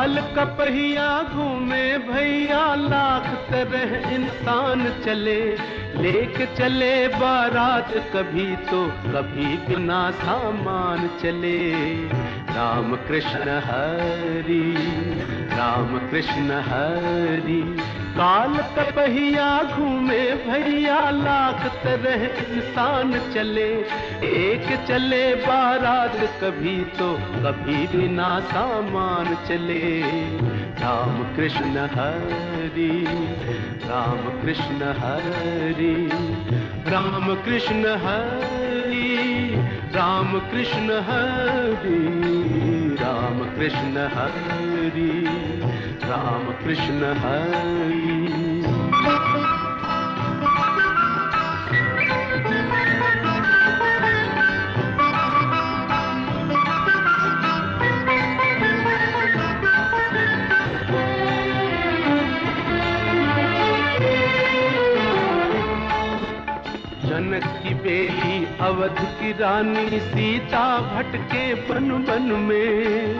काल का पहिया घूमे भैया, लाख तरह इंसान चले, लेके चले बारात कभी तो कभी बिना सामान चले। राम कृष्ण हरि, राम कृष्ण हरि। काल का पहिया घूमे भैया, लाख तरह इंसान चले, एक चले बारात कभी तो कभी बिना सामान चले। राम कृष्ण हरि, राम कृष्ण हरि, राम कृष्ण हरि, राम कृष्ण हरि, राम कृष्ण हरि, राम कृष्ण हरि। जनक की बेटी अवध की रानी सीता भटके वन वन में।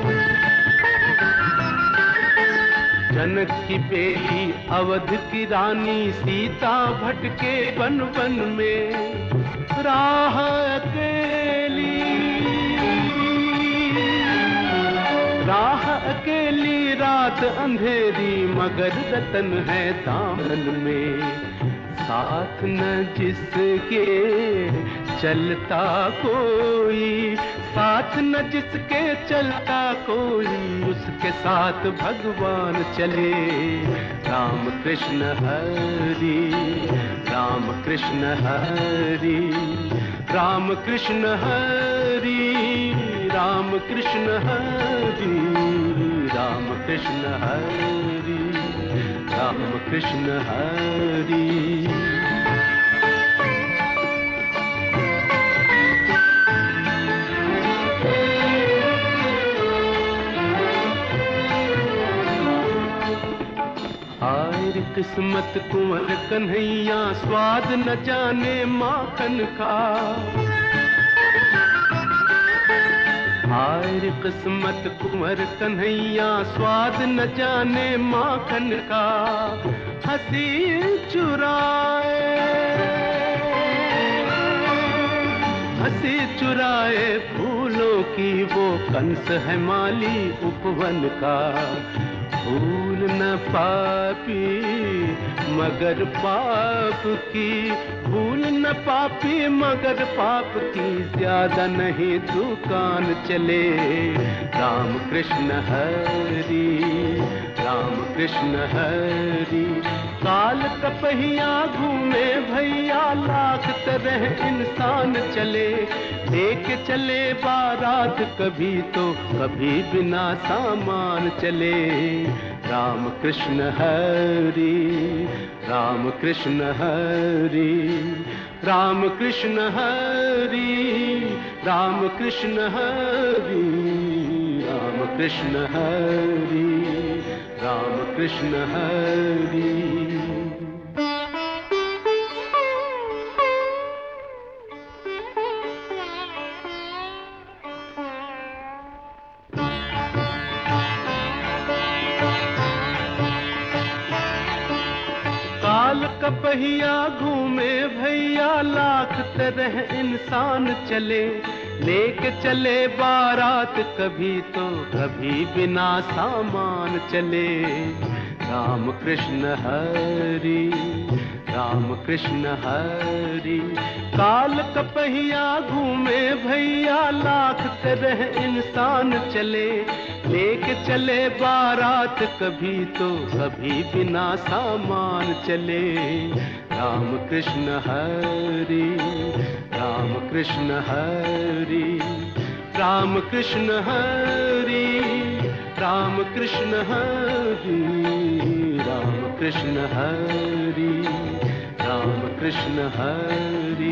जनक की बेटी अवध की रानी सीता भटके वन वन में। राह अकेली, राह अकेली रात अंधेरी, मगर रतन है दामन में। साथ न जिसके चलता कोई, साथ न जिसके चलता कोई, उसके साथ भगवान चले। राम कृष्ण हरि, राम कृष्ण हरि, राम कृष्ण हरि, राम कृष्ण हरि, राम कृष्ण हरि, राम कृष्ण हरि। आयर किस्मत कुंवर कन्हैया, स्वाद न जाने माखन का। आयर किस्मत कुंवर कन्हैया, स्वाद न जाने माखन का। हंसी चुराए, हंसी चुराए फूलों की, वो कंस है माली उपवन का। भूल न पापी मगर पाप की, भूल न पापी मगर पाप की, ज्यादा नहीं दुकान चले। राम कृष्ण हरि, राम कृष्ण हरि। काल का पहिया घूमे भैया, लाख तरह इंसान चले, लेके चले बारात कभी तो कभी बिना सामान चले। राम कृष्ण हरि, राम कृष्ण हरि, राम कृष्ण हरि, राम कृष्ण हरि, राम कृष्ण हरि, राम कृष्ण हरि। काल का पहिया घूमे भैया, लाख तरह इंसान चले, लेके चले बारात कभी तो कभी बिना सामान चले। राम कृष्ण हरि, राम कृष्ण हरि। काल का पहिया घूमे भैया, लाख तरह इंसान चले, लेके चले बारात कभी तो कभी बिना सामान चले। राम कृष्ण हरि, राम कृष्ण हरि, राम कृष्ण हरि, राम कृष्ण हरि, राम कृष्ण हरि, राम कृष्ण हरि।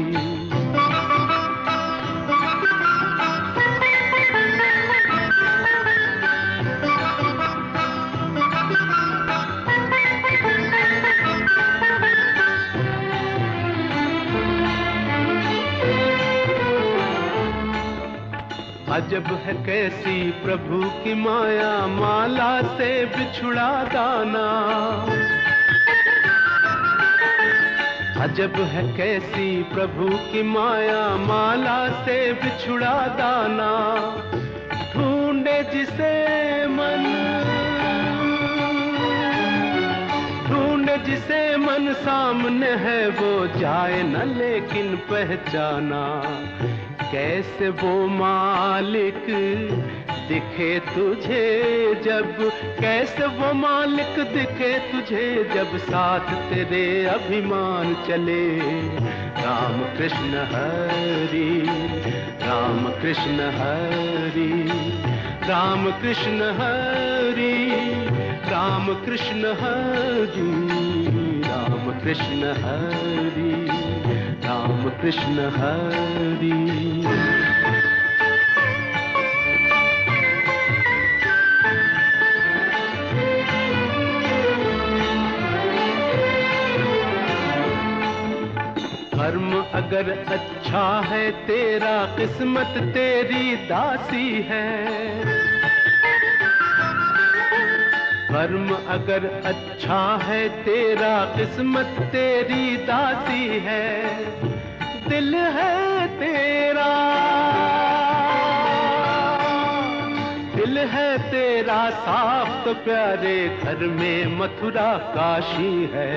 अजब है कैसी प्रभु की माया, माला से बिछुड़ा दाना। अजब है कैसी प्रभु की माया, माला से बिछुड़ा दाना। ढूंढे जिसे मन, ढूंढे जिसे मन सामने है, वो जाए न लेकिन पहचाना। कैसे वो मालिक दिखे तुझे जब, कैसे वो मालिक दिखे तुझे जब साथ तेरे अभिमान चले। राम कृष्ण हरि, राम कृष्ण हरि, राम कृष्ण हरि, राम कृष्ण हरि, राम कृष्ण हरि, राम कृष्ण हरि। कर्म अगर अच्छा है तेरा, किस्मत तेरी दासी है। कर्म अगर अच्छा है तेरा, किस्मत तेरी दासी है। दिल है तेरा, दिल है तेरा साफ तो प्यारे, घर में मथुरा काशी है।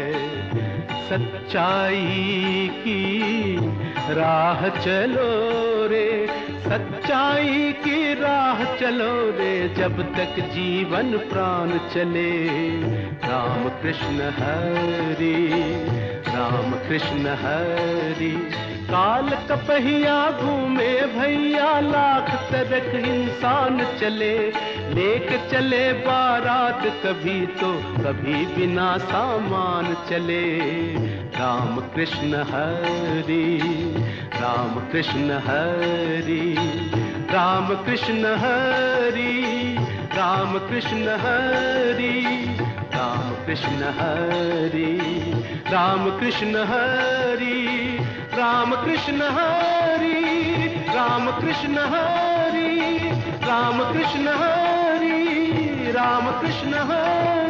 सच्चाई की राह चलो रे, सच्चाई की राह चलो रे, जब तक जीवन प्राण चले। राम कृष्ण हरि, राम कृष्ण हरि। काल कपहिया घूमे भैया, लाख तरक इंसान चले। लेके चले बारात कभी तो, कभी बिना सामान चले। राम कृष्ण हरि, राम कृष्ण हरि, राम कृष्ण हरि, राम कृष्ण हरि, राम कृष्ण हरि, राम कृष्ण हरि, राम कृष्ण हरि, राम कृष्ण हरि, राम कृष्ण हरि, राम कृष्ण हरि।